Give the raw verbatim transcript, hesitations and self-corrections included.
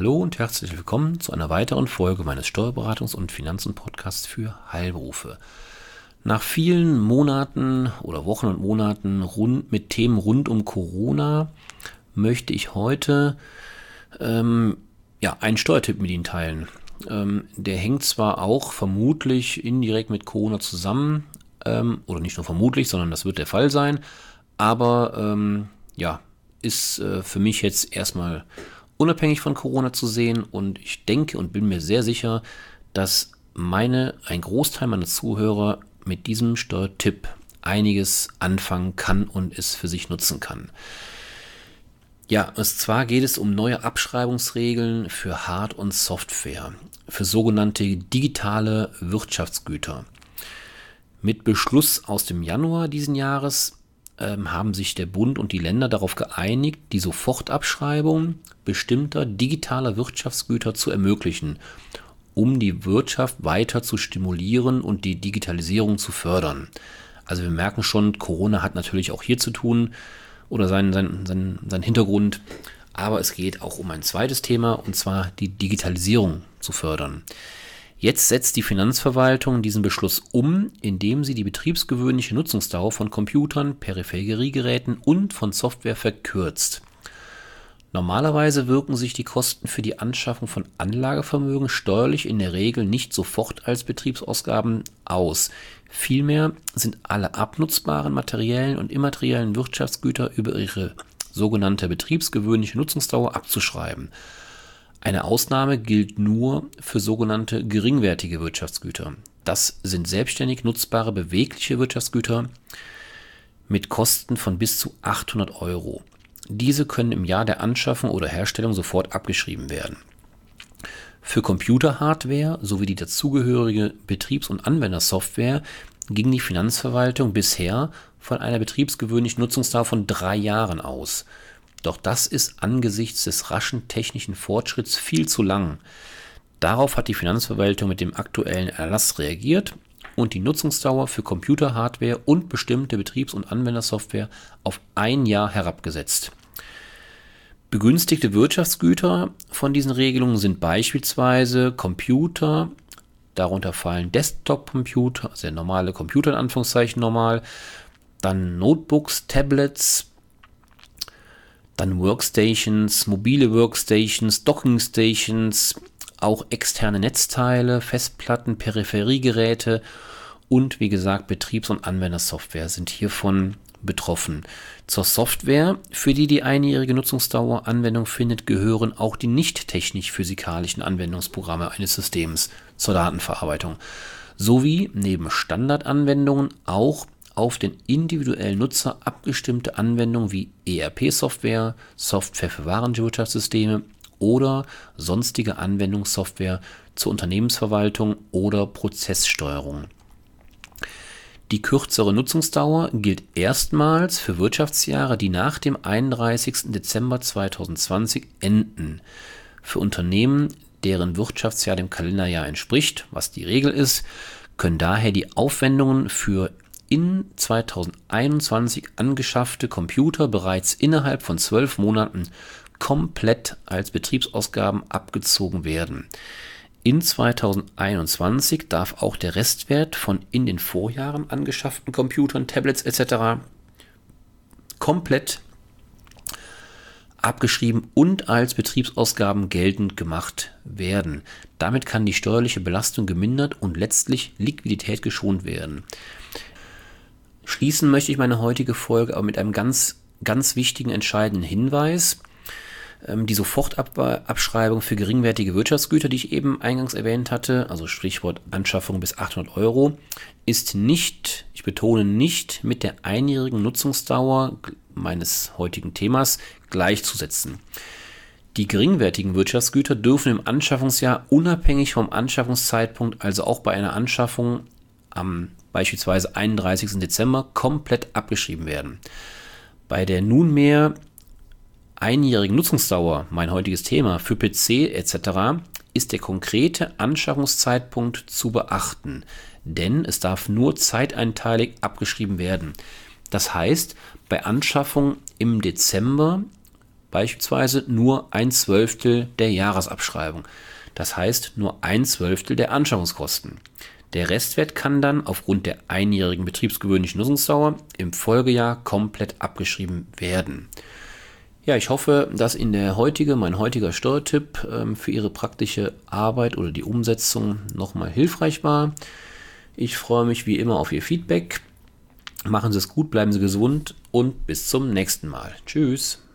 Hallo und herzlich willkommen zu einer weiteren Folge meines Steuerberatungs- und Finanzen-Podcasts für Heilberufe. Nach vielen Monaten oder Wochen und Monaten rund, mit Themen rund um Corona möchte ich heute ähm, ja, einen Steuertipp mit Ihnen teilen. Ähm, der hängt zwar auch vermutlich indirekt mit Corona zusammen, ähm, oder nicht nur vermutlich, sondern das wird der Fall sein, aber ähm, ja, ist äh, für mich jetzt erstmal unabhängig von Corona zu sehen, und ich denke und bin mir sehr sicher, dass meine, ein Großteil meiner Zuhörer mit diesem Steuertipp einiges anfangen kann und es für sich nutzen kann. Ja, und zwar geht es um neue Abschreibungsregeln für Hard- und Software, für sogenannte digitale Wirtschaftsgüter. Mit Beschluss aus dem Januar diesen Jahres ähm, haben sich der Bund und die Länder darauf geeinigt, die Sofortabschreibung bestimmter digitaler Wirtschaftsgüter zu ermöglichen, um die Wirtschaft weiter zu stimulieren und die Digitalisierung zu fördern. Also wir merken schon, Corona hat natürlich auch hier zu tun oder seinen, seinen, seinen, seinen Hintergrund, aber es geht auch um ein zweites Thema, und zwar die Digitalisierung zu fördern. Jetzt setzt die Finanzverwaltung diesen Beschluss um, indem sie die betriebsgewöhnliche Nutzungsdauer von Computern, Peripheriegeräten und von Software verkürzt. Normalerweise wirken sich die Kosten für die Anschaffung von Anlagevermögen steuerlich in der Regel nicht sofort als Betriebsausgaben aus. Vielmehr sind alle abnutzbaren materiellen und immateriellen Wirtschaftsgüter über ihre sogenannte betriebsgewöhnliche Nutzungsdauer abzuschreiben. Eine Ausnahme gilt nur für sogenannte geringwertige Wirtschaftsgüter. Das sind selbstständig nutzbare bewegliche Wirtschaftsgüter mit Kosten von bis zu achthundert Euro. Diese können im Jahr der Anschaffung oder Herstellung sofort abgeschrieben werden. Für Computerhardware sowie die dazugehörige Betriebs- und Anwendersoftware ging die Finanzverwaltung bisher von einer betriebsgewöhnlichen Nutzungsdauer von drei Jahren aus. Doch das ist angesichts des raschen technischen Fortschritts viel zu lang. Darauf hat die Finanzverwaltung mit dem aktuellen Erlass reagiert und die Nutzungsdauer für Computerhardware und bestimmte Betriebs- und Anwendersoftware auf ein Jahr herabgesetzt. Begünstigte Wirtschaftsgüter von diesen Regelungen sind beispielsweise Computer, darunter fallen Desktop-Computer, also der normale Computer in Anführungszeichen normal, dann Notebooks, Tablets, dann Workstations, mobile Workstations, Dockingstations, auch externe Netzteile, Festplatten, Peripheriegeräte und wie gesagt Betriebs- und Anwendersoftware sind hiervon betroffen. Zur Software, für die die einjährige Nutzungsdauer Anwendung findet, gehören auch die nicht technisch-physikalischen Anwendungsprogramme eines Systems zur Datenverarbeitung, sowie neben Standardanwendungen auch auf den individuellen Nutzer abgestimmte Anwendungen wie E R P-Software, Software für Warenwirtschaftssysteme oder sonstige Anwendungssoftware zur Unternehmensverwaltung oder Prozesssteuerung. Die kürzere Nutzungsdauer gilt erstmals für Wirtschaftsjahre, die nach dem einunddreißigsten Dezember zweitausendzwanzig enden. Für Unternehmen, deren Wirtschaftsjahr dem Kalenderjahr entspricht, was die Regel ist, können daher die Aufwendungen für in zweitausendeinundzwanzig angeschaffte Computer bereits innerhalb von zwölf Monaten komplett als Betriebsausgaben abgezogen werden. In zweitausendeinundzwanzig darf auch der Restwert von in den Vorjahren angeschafften Computern, Tablets et cetera komplett abgeschrieben und als Betriebsausgaben geltend gemacht werden. Damit kann die steuerliche Belastung gemindert und letztlich Liquidität geschont werden. Schließen möchte ich meine heutige Folge aber mit einem ganz, ganz wichtigen, entscheidenden Hinweis. Die Sofortabschreibung für geringwertige Wirtschaftsgüter, die ich eben eingangs erwähnt hatte, also Stichwort Anschaffung bis achthundert Euro, ist nicht, ich betone nicht, mit der einjährigen Nutzungsdauer meines heutigen Themas gleichzusetzen. Die geringwertigen Wirtschaftsgüter dürfen im Anschaffungsjahr unabhängig vom Anschaffungszeitpunkt, also auch bei einer Anschaffung am beispielsweise einunddreißigsten Dezember, komplett abgeschrieben werden. Bei der nunmehr einjährigen Nutzungsdauer, mein heutiges Thema, für P C et cetera, ist der konkrete Anschaffungszeitpunkt zu beachten, denn es darf nur zeiteinteilig abgeschrieben werden. Das heißt, bei Anschaffung im Dezember beispielsweise nur ein Zwölftel der Jahresabschreibung. Das heißt nur ein Zwölftel der Anschaffungskosten. Der Restwert kann dann aufgrund der einjährigen betriebsgewöhnlichen Nutzungsdauer im Folgejahr komplett abgeschrieben werden. Ja, ich hoffe, dass Ihnen der heutige, mein heutiger Steuertipp ähm, für Ihre praktische Arbeit oder die Umsetzung nochmal hilfreich war. Ich freue mich wie immer auf Ihr Feedback. Machen Sie es gut, bleiben Sie gesund und bis zum nächsten Mal. Tschüss.